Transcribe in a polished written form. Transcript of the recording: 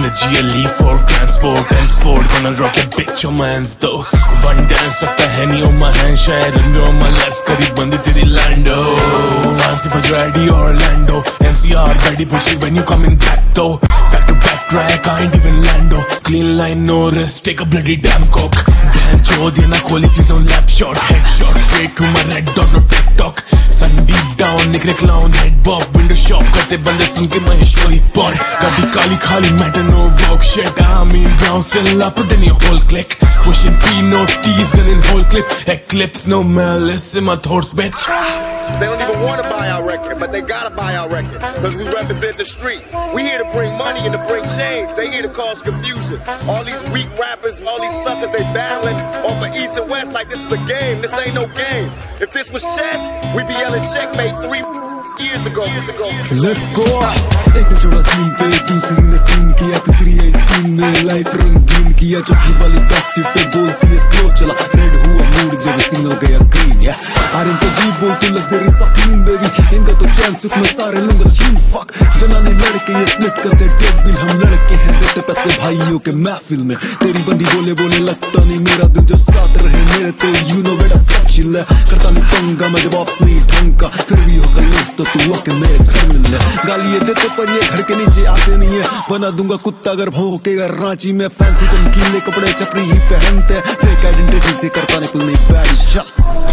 energy, a leaf for transport and sport. Gonna rock your bitch on my hands though. One dance रखता है नहीं on my hand, शायद run on my legs, करीब बंदी तेरी Lando. Fancy बज ready Orlando, NCR ready pussy when you coming back though. Back to back track, I ain't even Lando. Clean line, no risk, take a bloody damn coke. Damn chod, ये ना खोली फिर no lap shot, headshot straight to my red dot, no TikTok. Sun deep down, निकले clown, head bob, window shop करते बंदे सुन के Maheshwari pod. गाड़ी काली खाली matter no walk shit. I mean brown still up then your whole clique. Pushing P, no T's, gunning whole clip. Eclipse, no malice in my thoughts, bitch. They don't even want to buy our record, but they gotta buy our record because we represent the street. We here to bring money and to bring change. They here to cause confusion. All these weak rappers, all these suckers, they battling off the east and west like this is a game. This ain't no game. If this was chess, we'd be yelling checkmate 3 years ago. Let's go. एक जोड़ा scene पे दूसरी ने scene किया, तीसरी है scene में life रंगीन किया. चौथी वाली बैक सीट पे बोलती है स्लो चला, रेड हुआ मूड जब सिग्नल गया ग्रीन. या आर इनको जी बोलती लग्जरी सकीन बेबी, इनका तो चैन सुख में सारे लूंगा छीन. फक जनाने लड़के ये स्प्लिट करते डेड बिल, हम लड़के हैं देते पैसे भाइयों के महफिल में. तेरी बंदी बोले बोले लगता नहीं मेरा दिल जो साथ रहे मेरे, तो यू नो बेटा सब चिल है. करता नहीं पंगा मैं जब ऑफ नहीं ढंग का, फिर भी हो गई तो तू आके मेरे घर मिल ले. गाली ये देते पर ये घर के नीचे आते नहीं है. बना दूंगा कुत्ता अगर भौंकेगा रांची में. फैंसी चमकीले कपड़े चपड़ी ही पहनते, फेक आइडेंटिटी से करता नहीं कुल नहीं बैड.